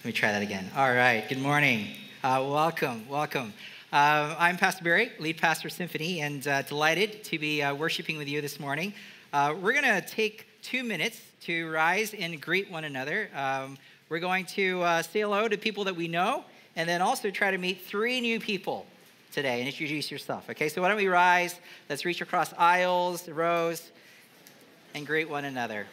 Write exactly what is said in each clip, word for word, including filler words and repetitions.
Let me try that again. All right, good morning. Uh, welcome, welcome. Uh, I'm Pastor Barry, lead pastor of Symphony, and uh, delighted to be uh, worshiping with you this morning. Uh, we're going to take two minutes to rise and greet one another. Um, we're going to uh, say hello to people that we know, and then also try to meet three new people today and introduce yourself. Okay, so why don't we rise? Let's reach across aisles, rows, and greet one another.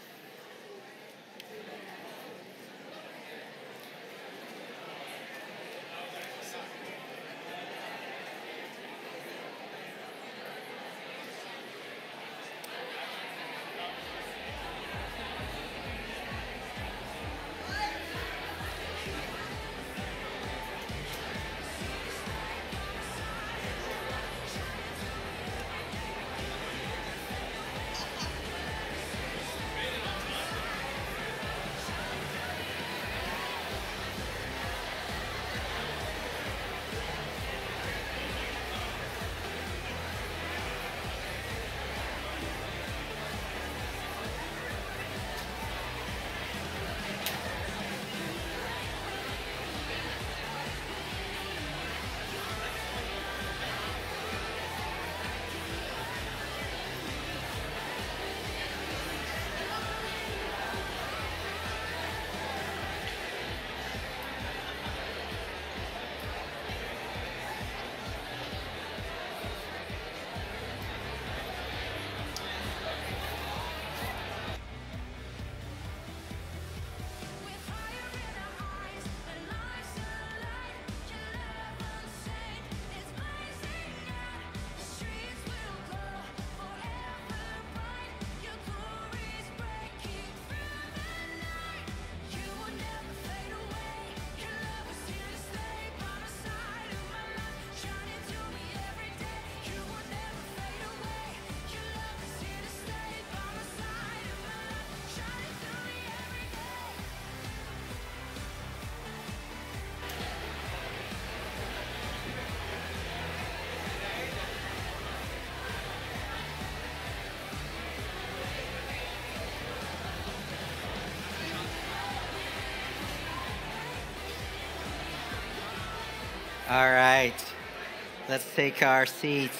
All right, let's take our seats.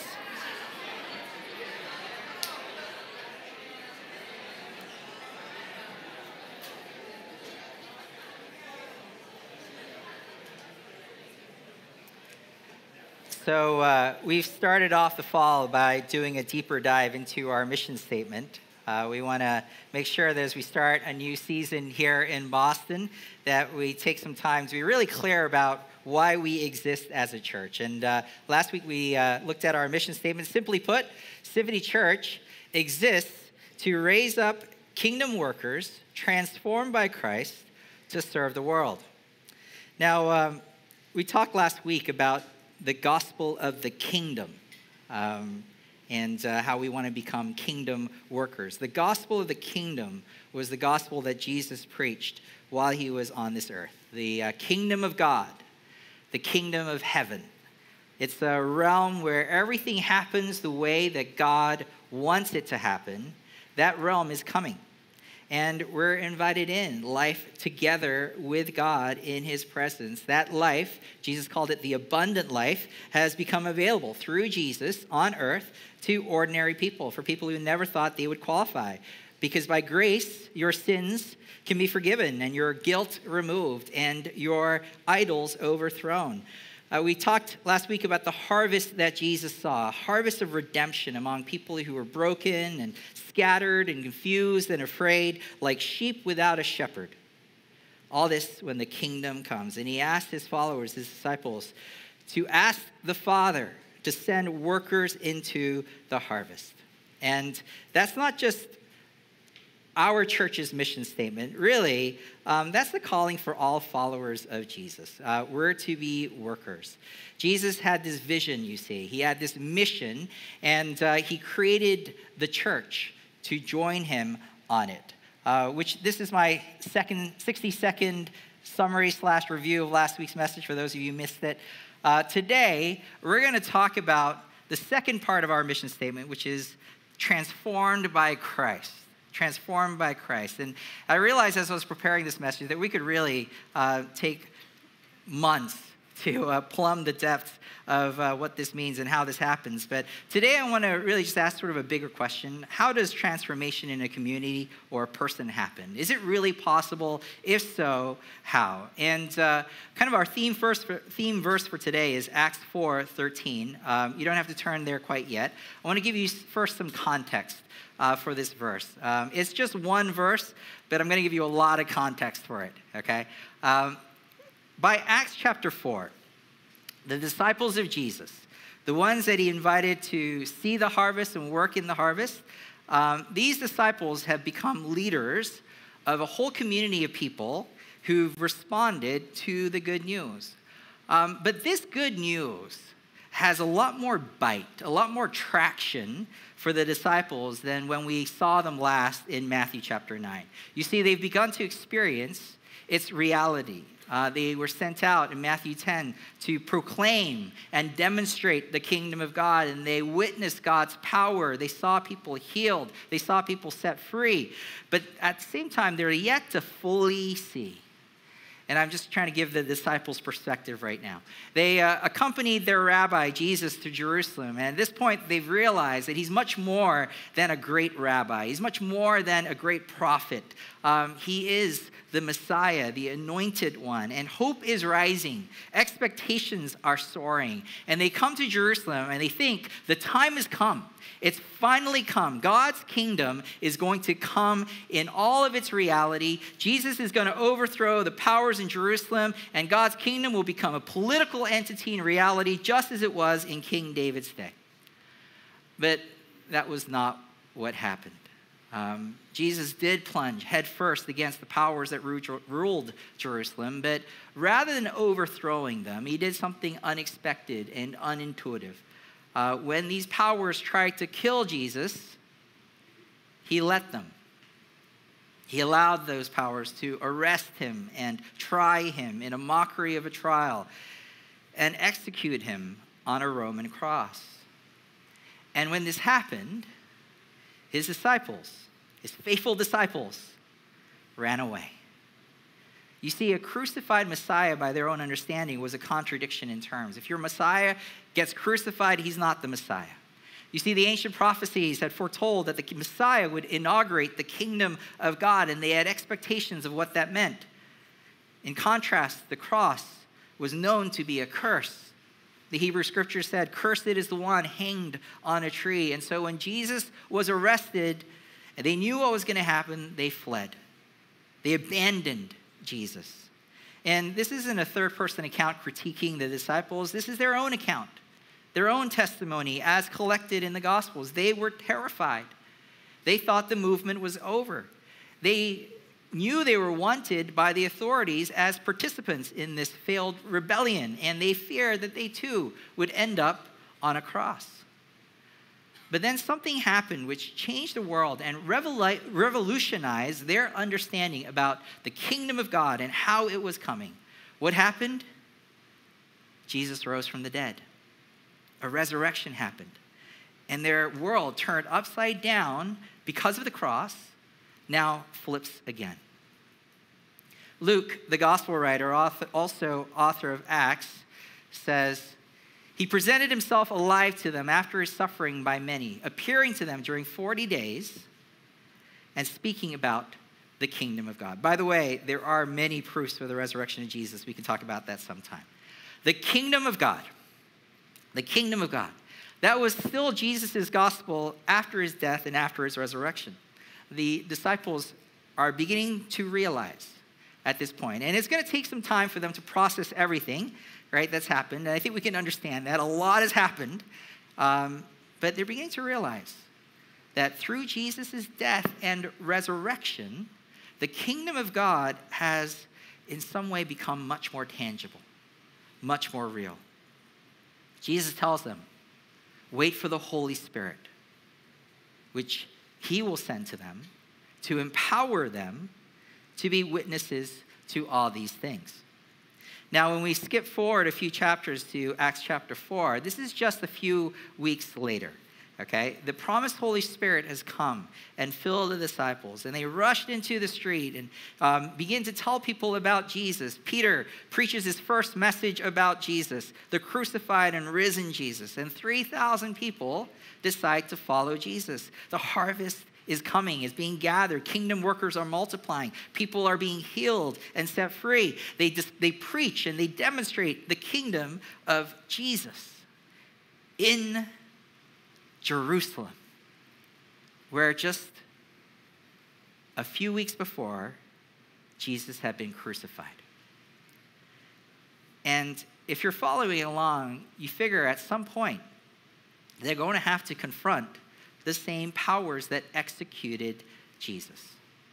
So uh, we've started off the fall by doing a deeper dive into our mission statement. Uh, we want to make sure that as we start a new season here in Boston, that we take some time to be really clear about why we exist as a church. And uh, last week we uh, looked at our mission statement. Simply put, Symphony Church exists to raise up kingdom workers transformed by Christ to serve the world. Now, um, we talked last week about the gospel of the kingdom um, and uh, how we want to become kingdom workers. The gospel of the kingdom was the gospel that Jesus preached while he was on this earth. The uh, kingdom of God, the kingdom of heaven. It's a realm where everything happens the way that God wants it to happen. That realm is coming. And we're invited in, life together with God in his presence. That life, Jesus called it the abundant life, has become available through Jesus on earth to ordinary people, for people who never thought they would qualify. Because by grace, your sins can be forgiven and your guilt removed and your idols overthrown. Uh, we talked last week about the harvest that Jesus saw, a harvest of redemption among people who were broken and scattered and confused and afraid, like sheep without a shepherd. All this when the kingdom comes. And he asked his followers, his disciples, to ask the Father to send workers into the harvest. And that's not just our church's mission statement. Really, um, that's the calling for all followers of Jesus. Uh, we're to be workers. Jesus had this vision, you see. He had this mission, and uh, he created the church to join him on it, uh, which this is my second sixty-second summary slash review of last week's message for those of you who missed it. Uh, today, we're going to talk about the second part of our mission statement, which is transformed by Christ. transformed by Christ. And I realized as I was preparing this message that we could really uh, take months to uh, plumb the depths of uh, what this means and how this happens. But today I want to really just ask sort of a bigger question. How does transformation in a community or a person happen? Is it really possible? If so, how? And uh, kind of our theme, first for, theme verse for today is Acts four thirteen. Um, you don't have to turn there quite yet. I want to give you first some context uh, for this verse. Um, it's just one verse, but I'm going to give you a lot of context for it, okay? Um, by Acts chapter four, the disciples of Jesus, the ones that he invited to see the harvest and work in the harvest, um, these disciples have become leaders of a whole community of people who've responded to the good news. Um, but this good news has a lot more bite, a lot more traction for the disciples than when we saw them last in Matthew chapter nine. You see, they've begun to experience its reality. Uh, they were sent out in Matthew ten to proclaim and demonstrate the kingdom of God, and they witnessed God's power. They saw people healed. They saw people set free. But at the same time, they're yet to fully see. And I'm just trying to give the disciples perspective right now. They uh, accompanied their rabbi, Jesus, to Jerusalem. And at this point, they've realized that he's much more than a great rabbi. He's much more than a great prophet. Um, he is the Messiah, the anointed one. And hope is rising. Expectations are soaring. And they come to Jerusalem and they think the time has come. It's finally come. God's kingdom is going to come in all of its reality. Jesus is going to overthrow the powers in Jerusalem, and God's kingdom will become a political entity in reality, just as it was in King David's day. But that was not what happened. Um, Jesus did plunge headfirst against the powers that ruled Jerusalem, but rather than overthrowing them, he did something unexpected and unintuitive. Uh, when these powers tried to kill Jesus, he let them. He allowed those powers to arrest him and try him in a mockery of a trial and execute him on a Roman cross. And when this happened, his disciples, his faithful disciples, ran away. You see, a crucified Messiah, by their own understanding, was a contradiction in terms. If your Messiah gets crucified, he's not the Messiah. You see, the ancient prophecies had foretold that the Messiah would inaugurate the kingdom of God, and they had expectations of what that meant. In contrast, the cross was known to be a curse. The Hebrew scripture said, "Cursed is the one hanged on a tree." And so when Jesus was arrested, and they knew what was going to happen, they fled. They abandoned Jesus. And this isn't a third-person account critiquing the disciples. This is their own account, their own testimony as collected in the Gospels. They were terrified. They thought the movement was over. They knew they were wanted by the authorities as participants in this failed rebellion, and they feared that they too would end up on a cross. But then something happened which changed the world and revolutionized their understanding about the kingdom of God and how it was coming. What happened? Jesus rose from the dead. A resurrection happened. And their world turned upside down because of the cross, now flips again. Luke, the gospel writer, also author of Acts, says, "He presented himself alive to them after his suffering by many, appearing to them during forty days and speaking about the kingdom of God." By the way, there are many proofs for the resurrection of Jesus. We can talk about that sometime. The kingdom of God. The kingdom of God. That was still Jesus' gospel after his death and after his resurrection. The disciples are beginning to realize at this point, and it's going to take some time for them to process everything, right, that's happened. And I think we can understand that. A lot has happened. Um, but they're beginning to realize that through Jesus' death and resurrection, the kingdom of God has in some way become much more tangible, much more real. Jesus tells them, wait for the Holy Spirit, which he will send to them to empower them to be witnesses to all these things. Now, when we skip forward a few chapters to Acts chapter four, this is just a few weeks later, Okay, the promised Holy Spirit has come and filled the disciples, and they rushed into the street and um, begin to tell people about Jesus. Peter preaches his first message about Jesus, the crucified and risen Jesus, and three thousand people decide to follow Jesus. The harvest is coming, is being gathered. Kingdom workers are multiplying. People are being healed and set free. They just, they preach and they demonstrate the kingdom of Jesus in Jerusalem, where just a few weeks before, Jesus had been crucified. And if you're following along, you figure at some point they're going to have to confront the same powers that executed Jesus.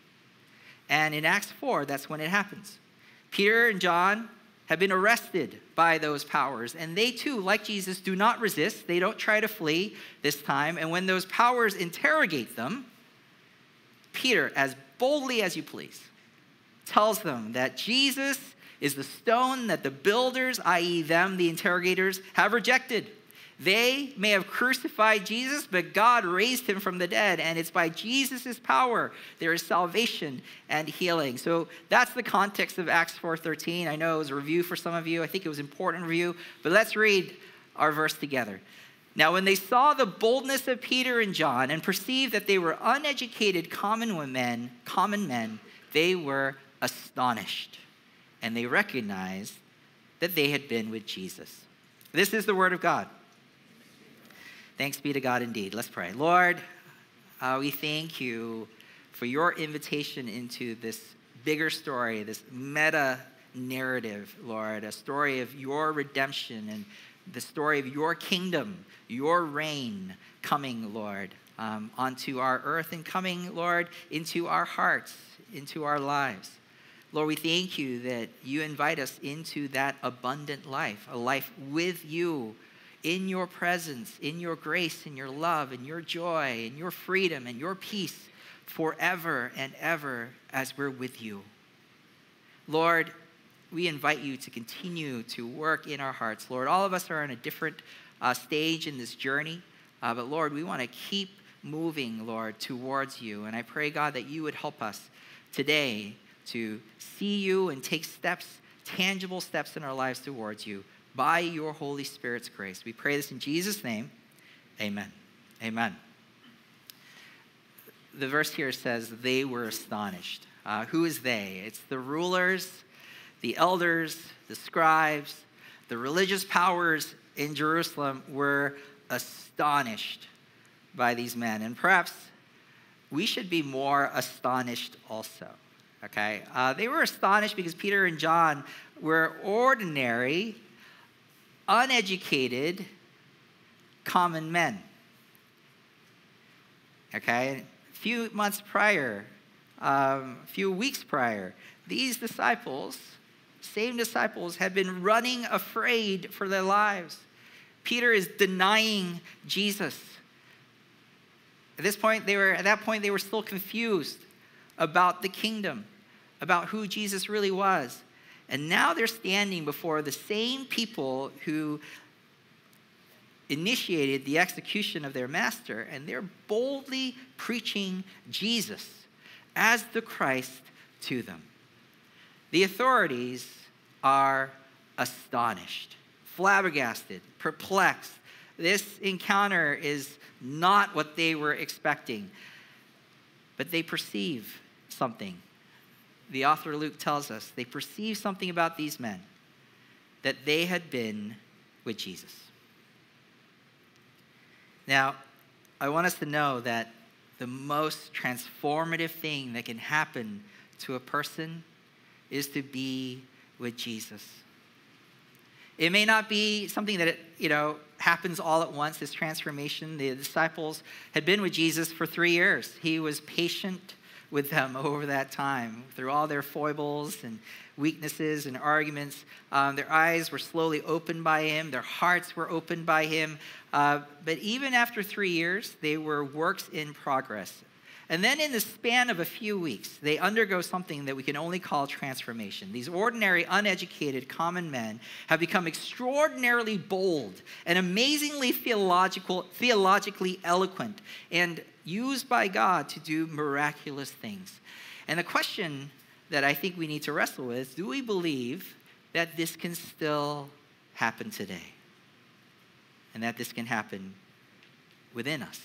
And in Acts four, that's when it happens. Peter and John have been arrested by those powers. And they too, like Jesus, do not resist. They don't try to flee this time. And when those powers interrogate them, Peter, as boldly as you please, tells them that Jesus is the stone that the builders, that is them, the interrogators, have rejected. They may have crucified Jesus, but God raised him from the dead, and it's by Jesus' power there is salvation and healing. So that's the context of Acts four thirteen. I know it was a review for some of you. I think it was an important review, but let's read our verse together. Now, when they saw the boldness of Peter and John and perceived that they were uneducated common men, common men, they were astonished, and they recognized that they had been with Jesus. This is the word of God. Thanks be to God indeed. Let's pray. Lord, uh, we thank you for your invitation into this bigger story, this meta narrative, Lord, a story of your redemption and the story of your kingdom, your reign coming, Lord, um, onto our earth and coming, Lord, into our hearts, into our lives. Lord, we thank you that you invite us into that abundant life, a life with you, in your presence, in your grace, in your love, in your joy, in your freedom, and your peace forever and ever as we're with you. Lord, we invite you to continue to work in our hearts. Lord, all of us are on a different uh, stage in this journey, uh, but Lord, we want to keep moving, Lord, towards you. And I pray, God, that you would help us today to see you and take steps, tangible steps in our lives towards you, by your Holy Spirit's grace. We pray this in Jesus' name. Amen. Amen. The verse here says, they were astonished. Uh, who is they? It's the rulers, the elders, the scribes, the religious powers in Jerusalem were astonished by these men. And perhaps we should be more astonished also. Okay? Uh, they were astonished because Peter and John were ordinary, uneducated, common men. Okay? A few months prior, um, a few weeks prior, these disciples, same disciples, had been running afraid for their lives. Peter is denying Jesus. At this point, they were, at that point, they were still confused about the kingdom, about who Jesus really was. And now they're standing before the same people who initiated the execution of their master, and they're boldly preaching Jesus as the Christ to them. The authorities are astonished, flabbergasted, perplexed. This encounter is not what they were expecting, but they perceive something. The author Luke tells us they perceived something about these men, that they had been with Jesus. Now, I want us to know that the most transformative thing that can happen to a person is to be with Jesus. It may not be something that, you know, happens all at once, this transformation. The disciples had been with Jesus for three years. He was patient with them over that time, through all their foibles and weaknesses and arguments. Um, their eyes were slowly opened by him. Their hearts were opened by him. Uh, but even after three years, they were works in progress. And then in the span of a few weeks, they undergo something that we can only call transformation. These ordinary, uneducated, common men have become extraordinarily bold and amazingly theological, theologically eloquent and used by God to do miraculous things. And the question that I think we need to wrestle with, do we believe that this can still happen today? And that this can happen within us?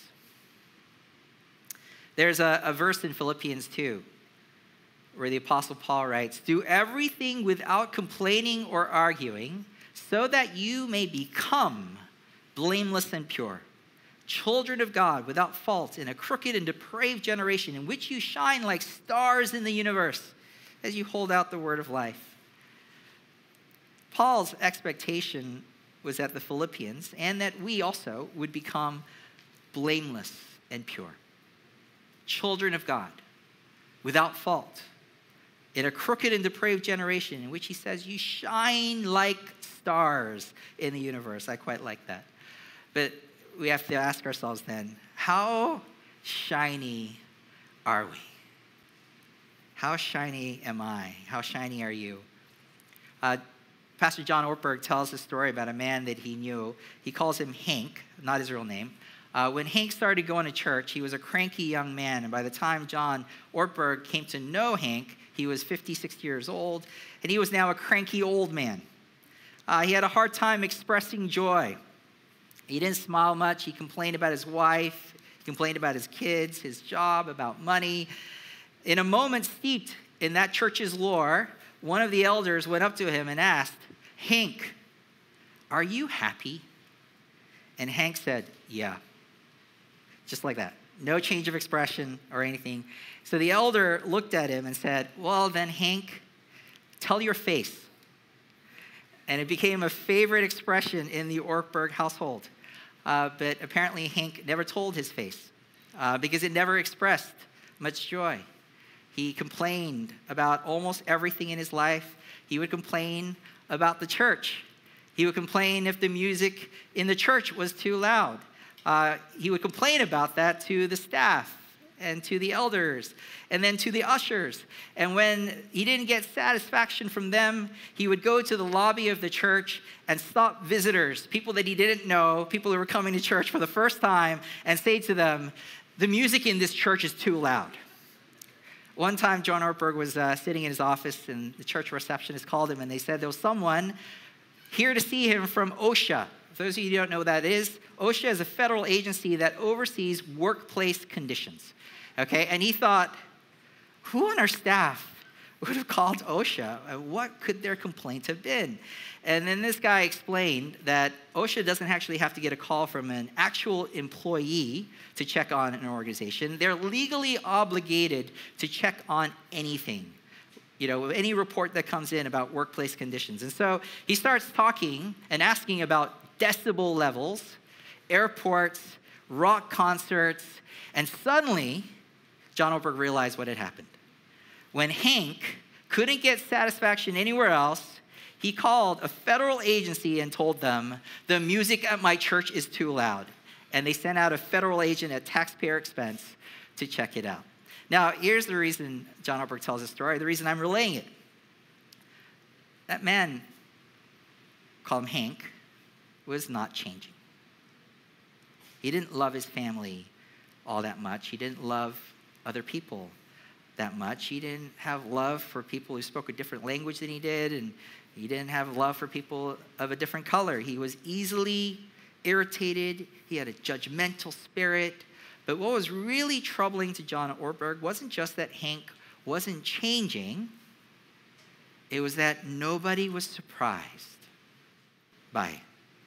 There's a, a verse in Philippians two where the Apostle Paul writes, "Do everything without complaining or arguing, so that you may become blameless and pure, children of God without fault in a crooked and depraved generation in which you shine like stars in the universe as you hold out the word of life." Paul's expectation was that the Philippians and that we also would become blameless and pure, children of God, without fault, in a crooked and depraved generation in which he says, you shine like stars in the universe. I quite like that. But we have to ask ourselves then, how shiny are we? How shiny am I? How shiny are you? Uh, Pastor John Ortberg tells a story about a man that he knew. He calls him Hank, not his real name. Uh, when Hank started going to church, he was a cranky young man. And by the time John Ortberg came to know Hank, he was fifty-six years old, and he was now a cranky old man. Uh, he had a hard time expressing joy. He didn't smile much. He complained about his wife. He complained about his kids, his job, about money. In a moment steeped in that church's lore, one of the elders went up to him and asked, "Hank, are you happy?" And Hank said, "Yeah." Just like that. No change of expression or anything. So the elder looked at him and said, "Well, then, Hank, tell your face." And it became a favorite expression in the Ortberg household. Uh, but apparently, Hank never told his face uh, because it never expressed much joy. He complained about almost everything in his life. He would complain about the church. He would complain if the music in the church was too loud. Uh, he would complain about that to the staff and to the elders and then to the ushers. And when he didn't get satisfaction from them, he would go to the lobby of the church and stop visitors, people that he didn't know, people who were coming to church for the first time, and say to them, "The music in this church is too loud." One time, John Ortberg was uh, sitting in his office, and the church receptionist called him, and they said there was someone here to see him from OSHA. For those of you who don't know what that is, OSHA is a federal agency that oversees workplace conditions. Okay, and he thought, who on our staff would have called OSHA? What could their complaint have been? And then this guy explained that OSHA doesn't actually have to get a call from an actual employee to check on an organization. They're legally obligated to check on anything, you know, any report that comes in about workplace conditions. And so he starts talking and asking about decibel levels, airports, rock concerts, and suddenly, John Ortberg realized what had happened. When Hank couldn't get satisfaction anywhere else, he called a federal agency and told them, "The music at my church is too loud." And they sent out a federal agent at taxpayer expense to check it out. Now, here's the reason John Ortberg tells this story, the reason I'm relaying it. That man, call him Hank, was not changing. He didn't love his family all that much. He didn't love other people that much. He didn't have love for people who spoke a different language than he did, and he didn't have love for people of a different color. He was easily irritated. He had a judgmental spirit. But what was really troubling to John Ortberg wasn't just that Hank wasn't changing. It was that nobody was surprised by it.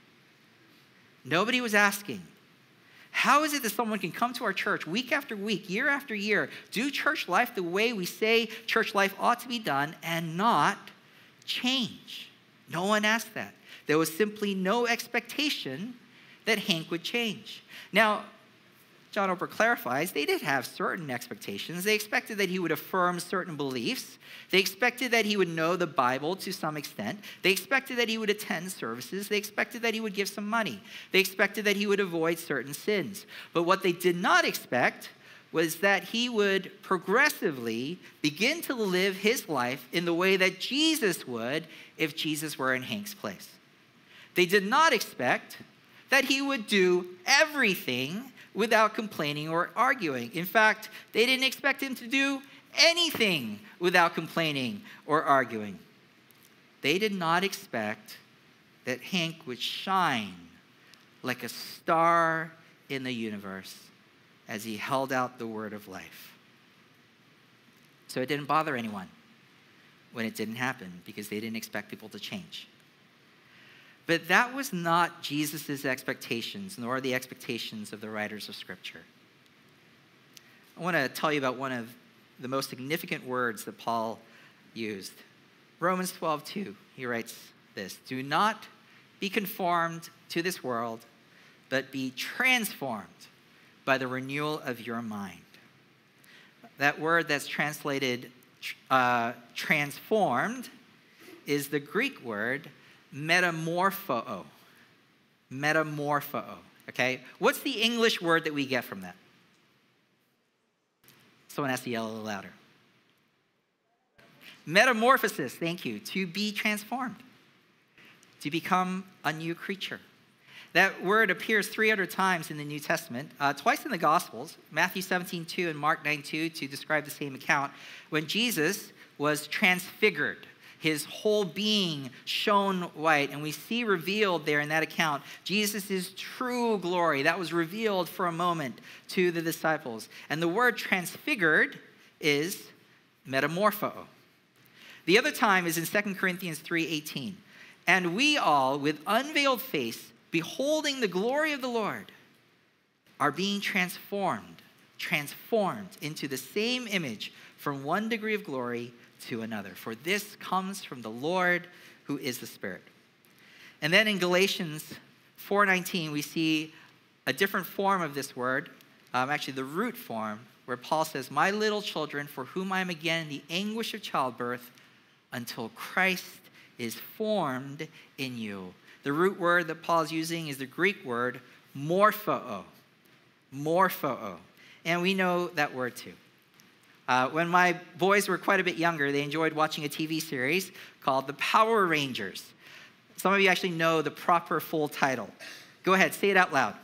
Nobody was asking, how is it that someone can come to our church week after week, year after year, do church life the way we say church life ought to be done, and not change? No one asked that. There was simply no expectation that Hank would change. Now, John Ortberg clarifies, they did have certain expectations. They expected that he would affirm certain beliefs. They expected that he would know the Bible to some extent. They expected that he would attend services. They expected that he would give some money. They expected that he would avoid certain sins. But what they did not expect was that he would progressively begin to live his life in the way that Jesus would if Jesus were in Hank's place. They did not expect that he would do everything without complaining or arguing. In fact, they didn't expect him to do anything without complaining or arguing. They did not expect that Hank would shine like a star in the universe as he held out the word of life. So it didn't bother anyone when it didn't happen because they didn't expect people to change. But that was not Jesus' expectations, nor the expectations of the writers of Scripture. I want to tell you about one of the most significant words that Paul used. Romans twelve two, he writes this: "Do not be conformed to this world, but be transformed by the renewal of your mind." That word that's translated uh, transformed is the Greek word metamorpho. Metamorpho, okay? What's the English word that we get from that? Someone has to yell a little louder. Metamorphosis, thank you. To be transformed. To become a new creature. That word appears three hundred times in the New Testament, uh, twice in the Gospels, Matthew seventeen two and Mark nine two, to describe the same account, when Jesus was transfigured. His whole being shone white, and we see revealed there in that account Jesus' true glory. That was revealed for a moment to the disciples. And the word transfigured is metamorpho. The other time is in Second Corinthians three eighteen. "And we all, with unveiled face, beholding the glory of the Lord, are being transformed, transformed into the same image from one degree of glory to another. For this comes from the Lord, who is the Spirit." And then in Galatians four nineteen, we see a different form of this word, um, actually the root form, where Paul says, "My little children, for whom I am again in the anguish of childbirth, until Christ is formed in you." The root word that Paul is using is the Greek word morpho. Morpho. And we know that word too. Uh, when my boys were quite a bit younger, they enjoyed watching a T V series called The Power Rangers. Some of you actually know the proper full title. Go ahead, say it out loud.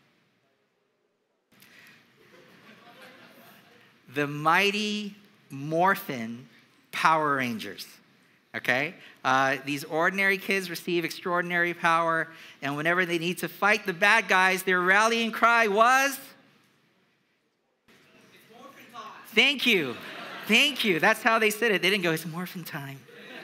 The Mighty Morphin Power Rangers. Okay? Uh, these ordinary kids receive extraordinary power, and whenever they need to fight the bad guys, their rallying cry was? Thank you. Thank you. That's how they said it. They didn't go, "It's morphin' time."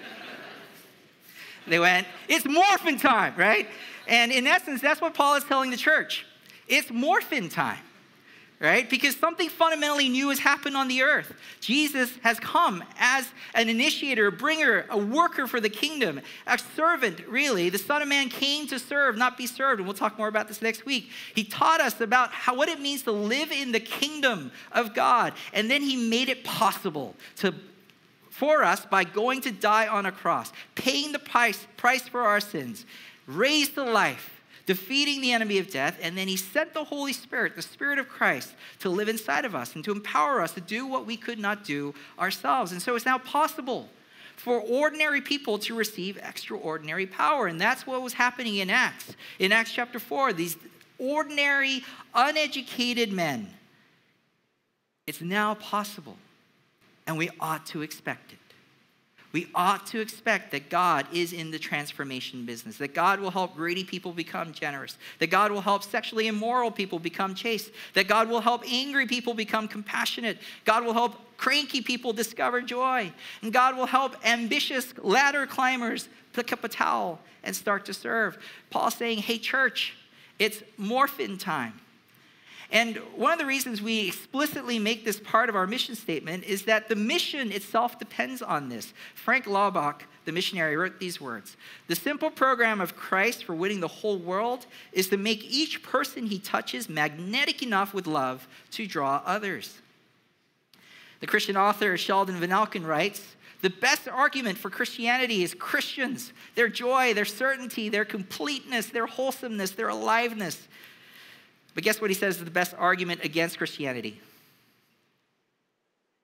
They went, "It's morphin' time," right? And in essence, that's what Paul is telling the church. It's morphin' time, right? Because something fundamentally new has happened on the earth. Jesus has come as an initiator, a bringer, a worker for the kingdom, a servant, really. The Son of Man came to serve, not be served. And we'll talk more about this next week. He taught us about how, what it means to live in the kingdom of God. And then he made it possible to, for us by going to die on a cross, paying the price, price for our sins, raised to life, defeating the enemy of death, and then he sent the Holy Spirit, the Spirit of Christ, to live inside of us and to empower us to do what we could not do ourselves. And so it's now possible for ordinary people to receive extraordinary power. And that's what was happening in Acts. In Acts chapter four, these ordinary, uneducated men, it's now possible, and we ought to expect it. We ought to expect that God is in the transformation business, that God will help greedy people become generous, that God will help sexually immoral people become chaste, that God will help angry people become compassionate, God will help cranky people discover joy, and God will help ambitious ladder climbers pick up a towel and start to serve. Paul's saying, hey, church, it's morphin' time. And one of the reasons we explicitly make this part of our mission statement is that the mission itself depends on this. Frank Laubach, the missionary, wrote these words: "The simple program of Christ for winning the whole world is to make each person he touches magnetic enough with love to draw others." The Christian author Sheldon Vanelkin writes, "The best argument for Christianity is Christians, their joy, their certainty, their completeness, their wholesomeness, their aliveness." But guess what he says is the best argument against Christianity?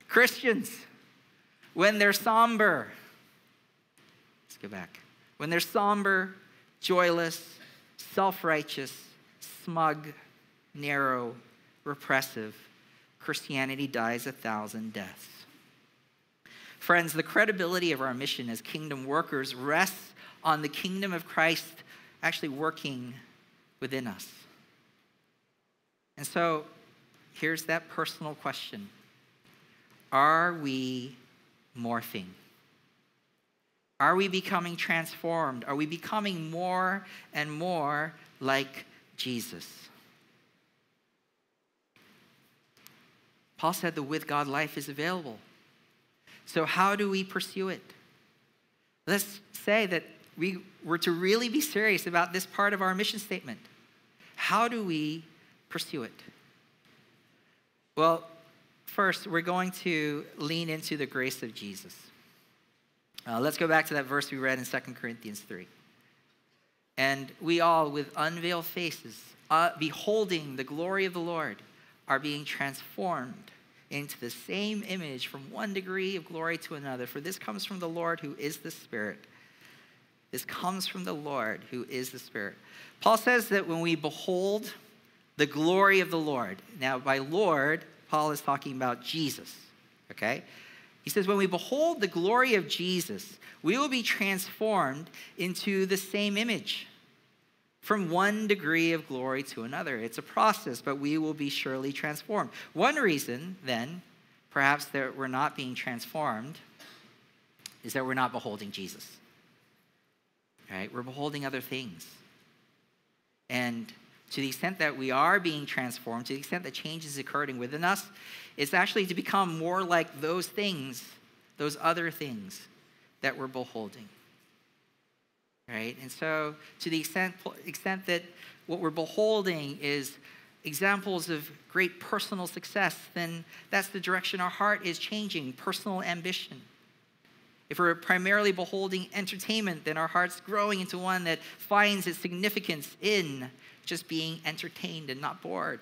Christians, when they're somber, let's go back. When they're somber, joyless, self-righteous, smug, narrow, repressive, Christianity dies a thousand deaths. Friends, the credibility of our mission as kingdom workers rests on the kingdom of Christ actually working within us. And so here's that personal question. Are we morphing? Are we becoming transformed? Are we becoming more and more like Jesus? Paul said the with God life is available. So how do we pursue it? Let's say that we were to really be serious about this part of our mission statement. How do we pursue it? Well, first, we're going to lean into the grace of Jesus. Uh, let's go back to that verse we read in Second Corinthians three. And we all, with unveiled faces, uh, beholding the glory of the Lord, are being transformed into the same image from one degree of glory to another. For this comes from the Lord who is the Spirit. This comes from the Lord who is the Spirit. Paul says that when we behold the glory of the Lord, now by Lord, Paul is talking about Jesus, okay? He says when we behold the glory of Jesus, we will be transformed into the same image from one degree of glory to another. It's a process, but we will be surely transformed. One reason, then, perhaps that we're not being transformed is that we're not beholding Jesus. Right? We're beholding other things. And to the extent that we are being transformed, to the extent that change is occurring within us, it's actually to become more like those things, those other things that we're beholding. Right? And so to the extent, extent that what we're beholding is examples of great personal success, then that's the direction our heart is changing, personal ambition. If we're primarily beholding entertainment, then our heart's growing into one that finds its significance in just being entertained and not bored.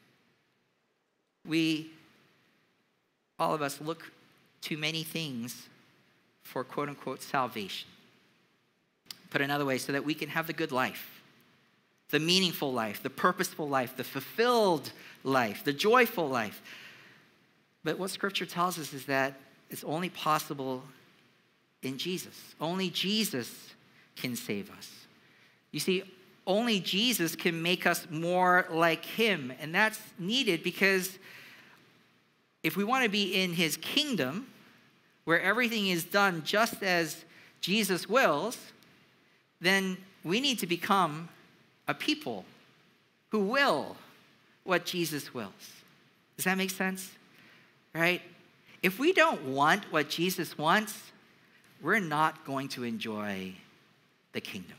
We, all of us, look to many things for quote-unquote salvation. Put another way, so that we can have the good life, the meaningful life, the purposeful life, the fulfilled life, the joyful life. But what Scripture tells us is that it's only possible in Jesus. Only Jesus can save us. You see, only Jesus can make us more like him. And that's needed because if we want to be in his kingdom, where everything is done just as Jesus wills, then we need to become a people who will what Jesus wills. Does that make sense? Right? If we don't want what Jesus wants, we're not going to enjoy the kingdom.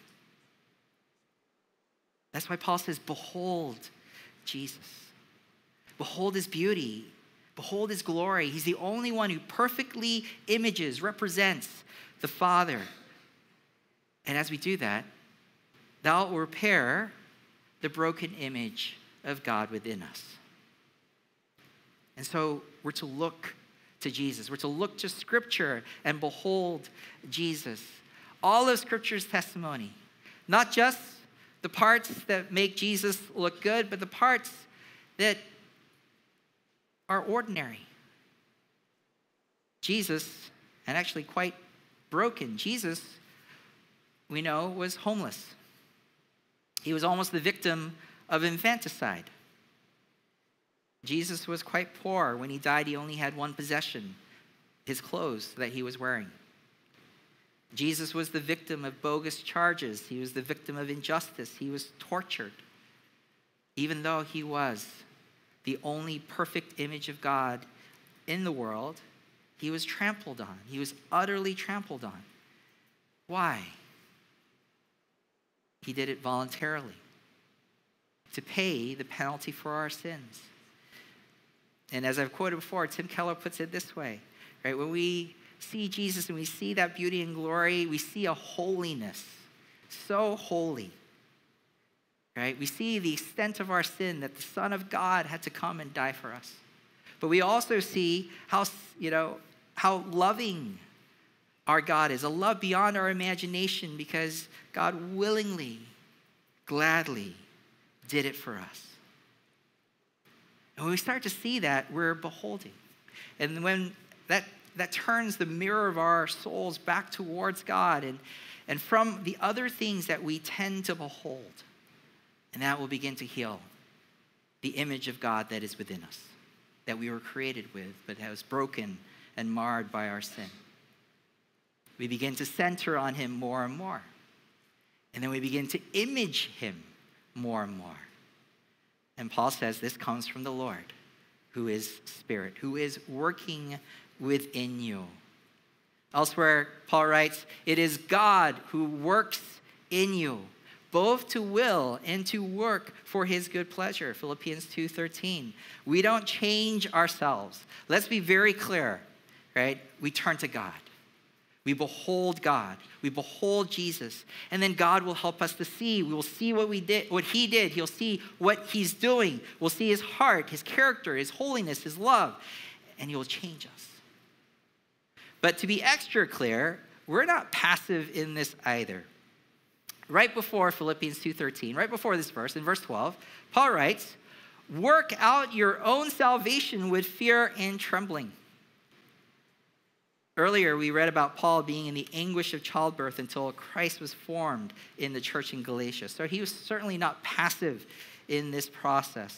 That's why Paul says, behold Jesus. Behold his beauty. Behold his glory. He's the only one who perfectly images, represents the Father. And as we do that, thou will repair the broken image of God within us. And so we're to look to Jesus. We're to look to Scripture and behold Jesus. All of Scripture's testimony, not just the parts that make Jesus look good, but the parts that are ordinary. Jesus, and actually quite broken, Jesus, we know, was homeless. He was almost the victim of infanticide. Jesus was quite poor. When he died, he only had one possession, his clothes that he was wearing. Jesus was the victim of bogus charges. He was the victim of injustice. He was tortured. Even though he was the only perfect image of God in the world, he was trampled on. He was utterly trampled on. Why? He did it voluntarily to pay the penalty for our sins. And as I've quoted before, Tim Keller puts it this way, right? When we see Jesus and we see that beauty and glory, we see a holiness, so holy, right? We see the extent of our sin, that the Son of God had to come and die for us. but we also see how, you know, how loving our God is, a love beyond our imagination, because God willingly, gladly did it for us. And when we start to see that, we're beholding. And when that, that turns the mirror of our souls back towards God, and, and from the other things that we tend to behold, and that will begin to heal the image of God that is within us, that we were created with, but that was broken and marred by our sin. We begin to center on him more and more. And then we begin to image him more and more. And Paul says this comes from the Lord, who is Spirit, who is working within you. Elsewhere, Paul writes, it is God who works in you, both to will and to work for his good pleasure. Philippians two thirteen. We don't change ourselves. Let's be very clear, right? We turn to God. We behold God. We behold Jesus. And then God will help us to see. We will see what we did, what he did. He'll see what he's doing. We'll see his heart, his character, his holiness, his love. And he will change us. But to be extra clear, we're not passive in this either. Right before Philippians two thirteen, right before this verse, in verse twelve, Paul writes, work out your own salvation with fear and trembling. Earlier, we read about Paul being in the anguish of childbirth until Christ was formed in the church in Galatia. So he was certainly not passive in this process.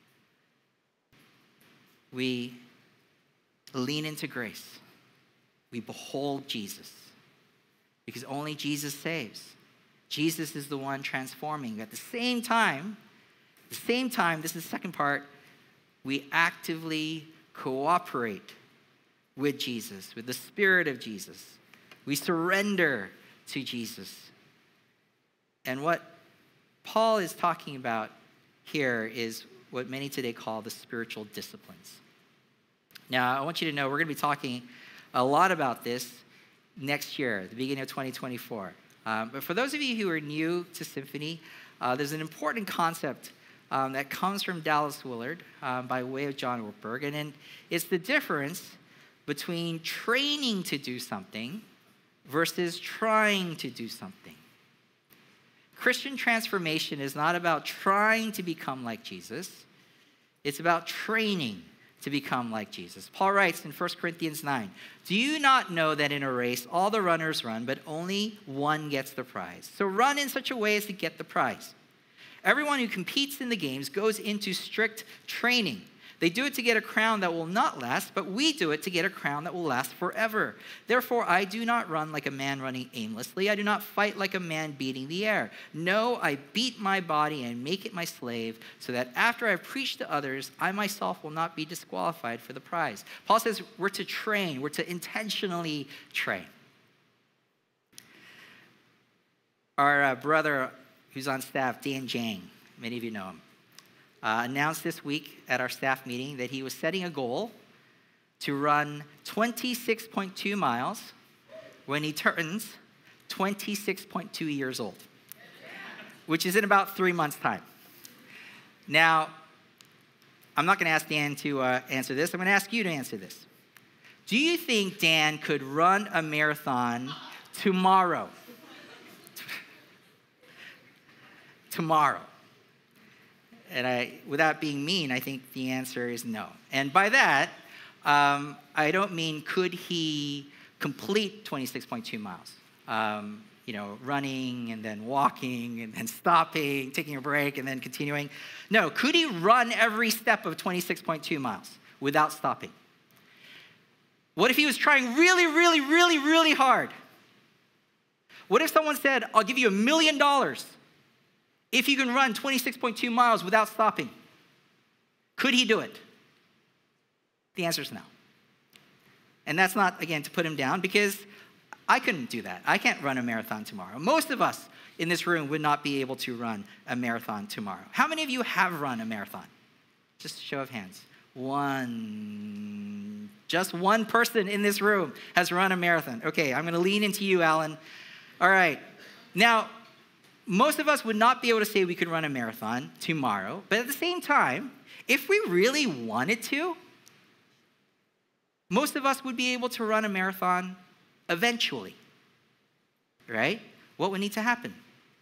We lean into grace. We behold Jesus, because only Jesus saves. Jesus is the one transforming. At the same time, at the same time, this is the second part, we actively cooperate with Jesus, with the Spirit of Jesus. We surrender to Jesus. And what Paul is talking about here is what many today call the spiritual disciplines. Now, I want you to know we're going to be talking a lot about this next year, the beginning of twenty twenty-four. Um, but for those of you who are new to Symphony, uh, there's an important concept um, that comes from Dallas Willard um, by way of John Ortberg, and, and it's the difference between training to do something versus trying to do something. Christian transformation is not about trying to become like Jesus. It's about training to become like Jesus. Paul writes in First Corinthians nine, do you not know that in a race all the runners run, but only one gets the prize? So run in such a way as to get the prize. Everyone who competes in the games goes into strict training. They do it to get a crown that will not last, but we do it to get a crown that will last forever. Therefore, I do not run like a man running aimlessly. I do not fight like a man beating the air. No, I beat my body and make it my slave, so that after I've preached to others, I myself will not be disqualified for the prize. Paul says we're to train. We're to intentionally train. Our uh, brother who's on staff, Dan Jang, many of you know him, Uh, announced this week at our staff meeting that he was setting a goal to run twenty-six point two miles when he turns twenty-six point two years old, which is in about three months' time. Now, I'm not going to ask Dan to uh, answer this. I'm going to ask you to answer this. Do you think Dan could run a marathon tomorrow? Tomorrow. And I, without being mean, I think the answer is no. And by that, um, I don't mean could he complete twenty-six point two miles, um, you know, running and then walking and then stopping, taking a break and then continuing. No, could he run every step of twenty-six point two miles without stopping? What if he was trying really, really, really, really hard? What if someone said, I'll give you a million dollars if you can run twenty-six point two miles without stopping? Could he do it? The answer is no. And that's not, again, to put him down, because I couldn't do that. I can't run a marathon tomorrow. Most of us in this room would not be able to run a marathon tomorrow. How many of you have run a marathon? Just a show of hands. One, just one person in this room has run a marathon. Okay, I'm going to lean into you, Alan. All right. Now, most of us would not be able to say we could run a marathon tomorrow, but at the same time, if we really wanted to, most of us would be able to run a marathon eventually, right? What would need to happen?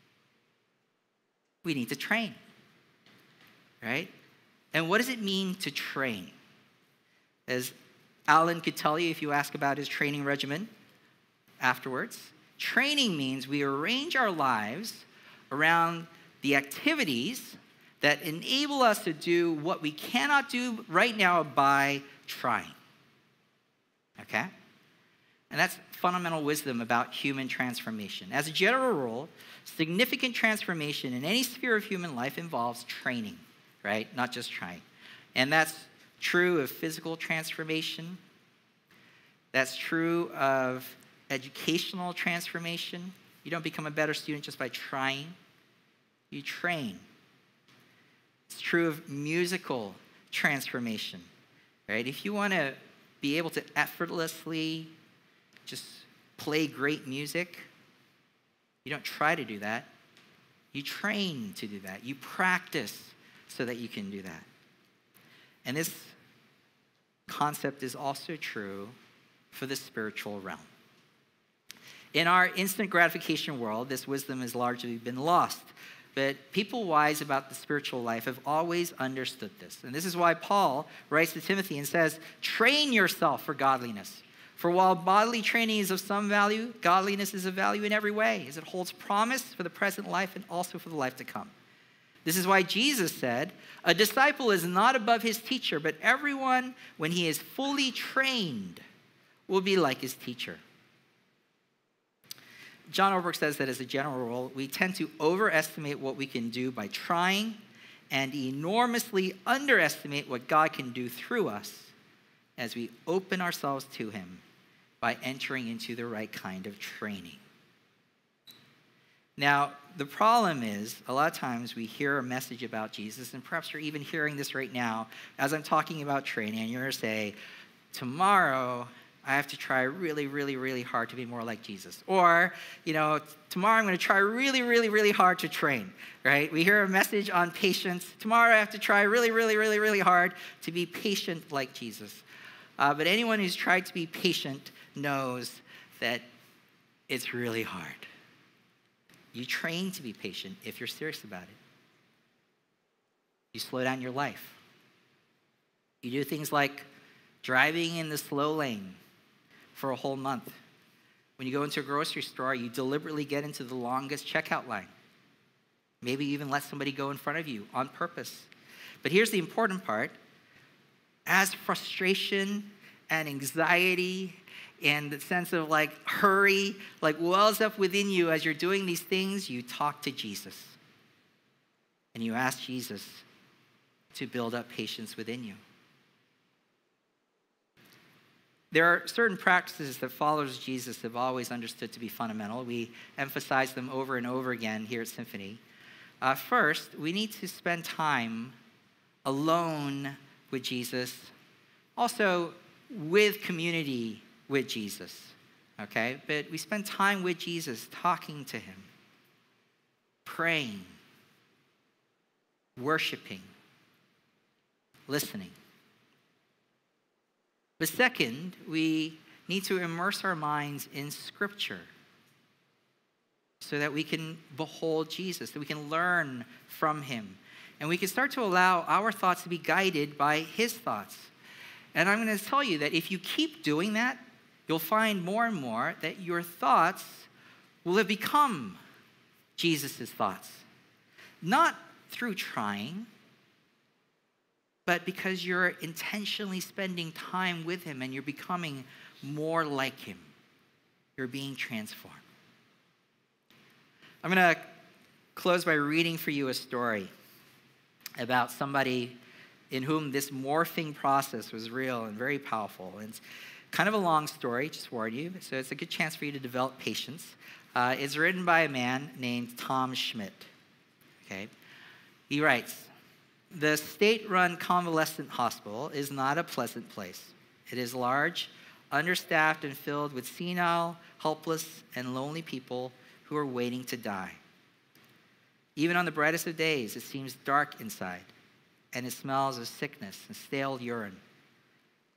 We need to train, right? And what does it mean to train? As Alan could tell you if you ask about his training regimen afterwards, training means we arrange our lives around the activities that enable us to do what we cannot do right now by trying. Okay? And that's fundamental wisdom about human transformation. As a general rule, significant transformation in any sphere of human life involves training, right? Not just trying. And that's true of physical transformation. That's true of educational transformation. You don't become a better student just by trying. You train. It's true of musical transformation, right? If you want to be able to effortlessly just play great music, you don't try to do that. You train to do that. You practice so that you can do that. And this concept is also true for the spiritual realm. In our instant gratification world, this wisdom has largely been lost. But people wise about the spiritual life have always understood this. And this is why Paul writes to Timothy and says, train yourself for godliness. For while bodily training is of some value, godliness is of value in every way, as it holds promise for the present life and also for the life to come. This is why Jesus said, a disciple is not above his teacher, but everyone, when he is fully trained, will be like his teacher. John Ortberg says that as a general rule, we tend to overestimate what we can do by trying and enormously underestimate what God can do through us as we open ourselves to him by entering into the right kind of training. Now, the problem is, a lot of times we hear a message about Jesus, and perhaps you're even hearing this right now as I'm talking about training, and you're going to say, tomorrow, I have to try really, really, really hard to be more like Jesus. Or, you know, tomorrow I'm going to try really, really, really hard to train, right? We hear a message on patience. Tomorrow I have to try really, really, really, really hard to be patient like Jesus. Uh, but anyone who's tried to be patient knows that it's really hard. You train to be patient if you're serious about it. You slow down your life. You do things like driving in the slow lane for a whole month. When you go into a grocery store, you deliberately get into the longest checkout line. Maybe even let somebody go in front of you on purpose. But here's the important part. As frustration and anxiety and the sense of like hurry, like wells up within you as you're doing these things, you talk to Jesus. And you ask Jesus to build up patience within you. There are certain practices that followers of Jesus have always understood to be fundamental. We emphasize them over and over again here at Symphony. Uh, first, we need to spend time alone with Jesus, also with community with Jesus, okay? But we spend time with Jesus, talking to him, praying, worshiping, listening. But second, we need to immerse our minds in Scripture so that we can behold Jesus, that we can learn from him. And we can start to allow our thoughts to be guided by his thoughts. And I'm going to tell you that if you keep doing that, you'll find more and more that your thoughts will have become Jesus' thoughts. Not through trying, but because you're intentionally spending time with him and you're becoming more like him. You're being transformed. I'm going to close by reading for you a story about somebody in whom this morphing process was real and very powerful. And it's kind of a long story, just warn you, so it's a good chance for you to develop patience. Uh, it's written by a man named Tom Schmidt. Okay, he writes, the state-run convalescent hospital is not a pleasant place. It is large, understaffed, and filled with senile, helpless, and lonely people who are waiting to die. Even on the brightest of days, it seems dark inside, and it smells of sickness and stale urine.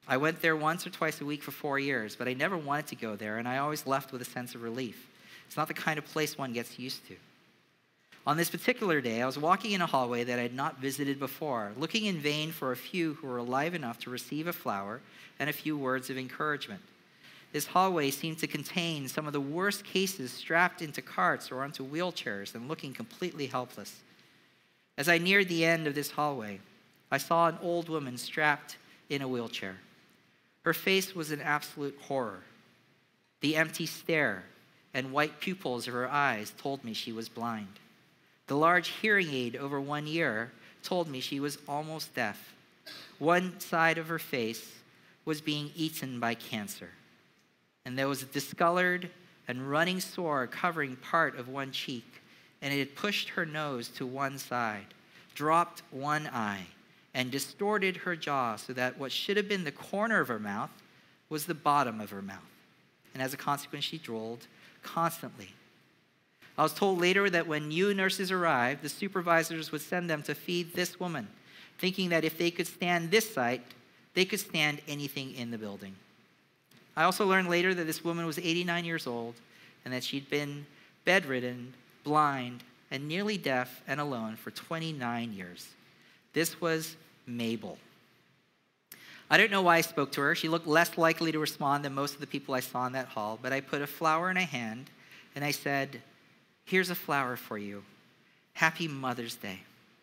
I went there once or twice a week for four years, but I never wanted to go there, and I always left with a sense of relief. It's not the kind of place one gets used to. On this particular day, I was walking in a hallway that I had not visited before, looking in vain for a few who were alive enough to receive a flower and a few words of encouragement. This hallway seemed to contain some of the worst cases strapped into carts or onto wheelchairs and looking completely helpless. As I neared the end of this hallway, I saw an old woman strapped in a wheelchair. Her face was an absolute horror. The empty stare and white pupils of her eyes told me she was blind. The large hearing aid over one ear told me she was almost deaf. One side of her face was being eaten by cancer, and there was a discolored and running sore covering part of one cheek, and it had pushed her nose to one side, dropped one eye, and distorted her jaw so that what should have been the corner of her mouth was the bottom of her mouth. And as a consequence, she drooled constantly. I was told later that when new nurses arrived, the supervisors would send them to feed this woman, thinking that if they could stand this sight, they could stand anything in the building. I also learned later that this woman was eighty-nine years old and that she'd been bedridden, blind, and nearly deaf and alone for twenty-nine years. This was Mabel. I don't know why I spoke to her. She looked less likely to respond than most of the people I saw in that hall, but I put a flower in her hand and I said, "Here's a flower for you. Happy Mother's Day."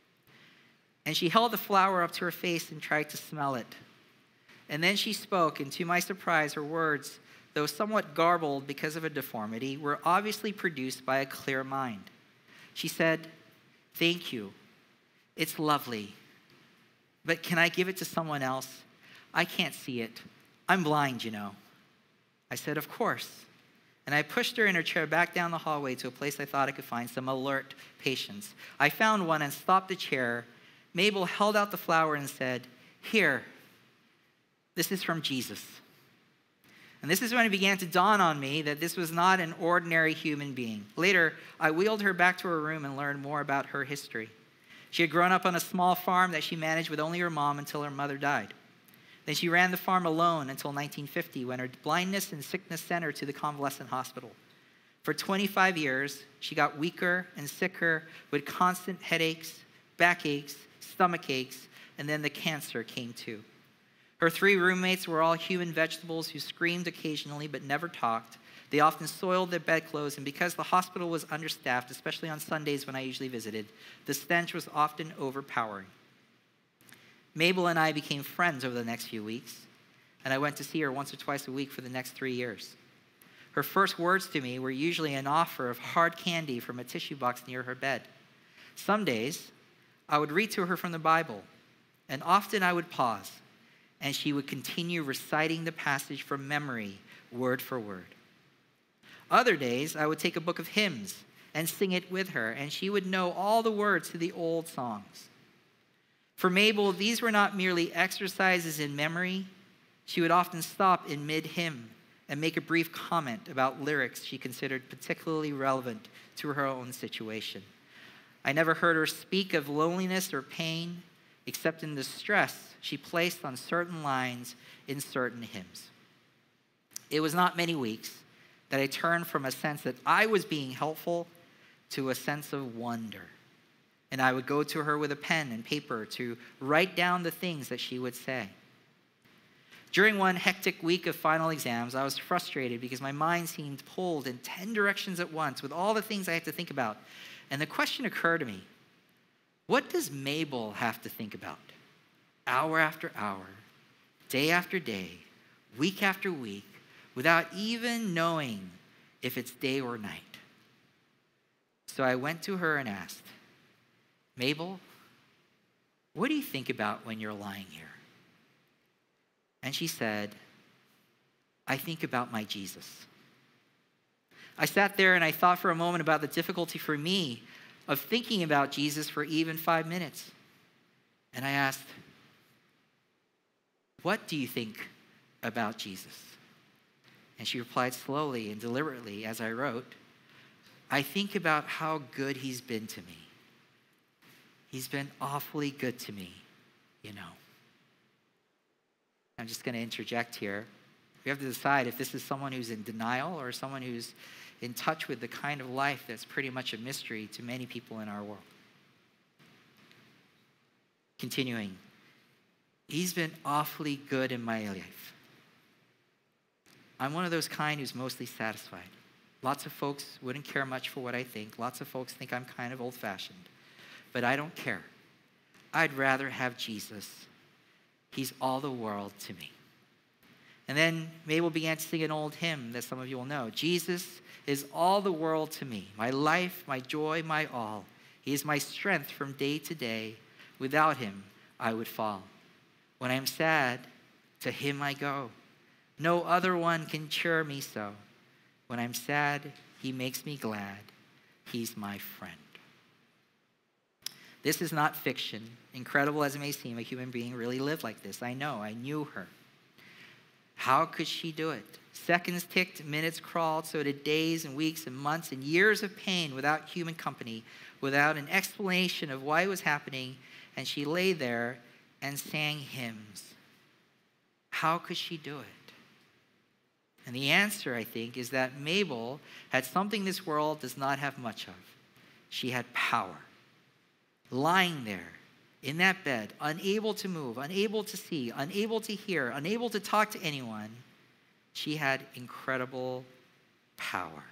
And she held the flower up to her face and tried to smell it. And then she spoke, and to my surprise, her words, though somewhat garbled because of a deformity, were obviously produced by a clear mind. She said, "Thank you. It's lovely. But can I give it to someone else? I can't see it. I'm blind, you know." I said, "Of course." And I pushed her in her chair back down the hallway to a place I thought I could find some alert patients. I found one and stopped the chair. Mabel held out the flower and said, "Here, this is from Jesus." And this is when it began to dawn on me that this was not an ordinary human being. Later, I wheeled her back to her room and learned more about her history. She had grown up on a small farm that she managed with only her mom until her mother died. Then she ran the farm alone until nineteen fifty, when her blindness and sickness sent her to the convalescent hospital. For twenty-five years, she got weaker and sicker with constant headaches, backaches, stomach aches, and then the cancer came too. Her three roommates were all human vegetables who screamed occasionally but never talked. They often soiled their bedclothes, and because the hospital was understaffed, especially on Sundays when I usually visited, the stench was often overpowering. Mabel and I became friends over the next few weeks, and I went to see her once or twice a week for the next three years. Her first words to me were usually an offer of hard candy from a tissue box near her bed. Some days, I would read to her from the Bible, and often I would pause, and she would continue reciting the passage from memory, word for word. Other days, I would take a book of hymns and sing it with her, and she would know all the words to the old songs. For Mabel, these were not merely exercises in memory. She would often stop in mid-hymn and make a brief comment about lyrics she considered particularly relevant to her own situation. I never heard her speak of loneliness or pain, except in the stress she placed on certain lines in certain hymns. It was not many weeks that I turned from a sense that I was being helpful to a sense of wonder. And I would go to her with a pen and paper to write down the things that she would say. During one hectic week of final exams, I was frustrated because my mind seemed pulled in ten directions at once with all the things I had to think about. And the question occurred to me, what does Mabel have to think about? Hour after hour, day after day, week after week, without even knowing if it's day or night. So I went to her and asked, "Mabel, what do you think about when you're lying here?" And she said, "I think about my Jesus." I sat there and I thought for a moment about the difficulty for me of thinking about Jesus for even five minutes. And I asked, "What do you think about Jesus?" And she replied slowly and deliberately as I wrote, "I think about how good he's been to me. He's been awfully good to me, you know." I'm just going to interject here. We have to decide if this is someone who's in denial or someone who's in touch with the kind of life that's pretty much a mystery to many people in our world. Continuing, he's been awfully good in my life. I'm one of those kind who's mostly satisfied. Lots of folks wouldn't care much for what I think. Lots of folks think I'm kind of old-fashioned. But I don't care. I'd rather have Jesus. He's all the world to me. And then Mabel began to sing an old hymn that some of you will know. Jesus is all the world to me, my life, my joy, my all. He is my strength from day to day. Without him, I would fall. When I am sad, to him I go. No other one can cheer me so. When I'm sad, he makes me glad. He's my friend. This is not fiction. Incredible as it may seem, a human being really lived like this. I know, I knew her. How could she do it? Seconds ticked, minutes crawled, so did days and weeks and months and years of pain without human company, without an explanation of why it was happening, and she lay there and sang hymns. How could she do it? And the answer, I think, is that Mabel had something this world does not have much of. She had power. Lying there in that bed, unable to move, unable to see, unable to hear, unable to talk to anyone, she had incredible power.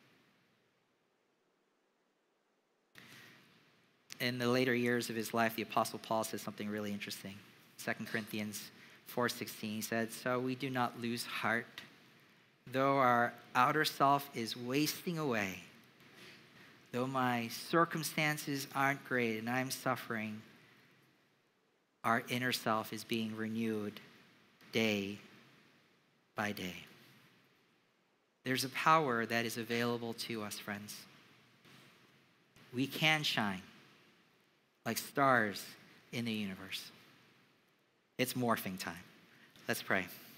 In the later years of his life, the Apostle Paul says something really interesting. Second Corinthians four sixteen, he said, "So we do not lose heart, though our outer self is wasting away. Though my circumstances aren't great and I'm suffering, our inner self is being renewed day by day." There's a power that is available to us, friends. We can shine like stars in the universe. It's morphing time. Let's pray.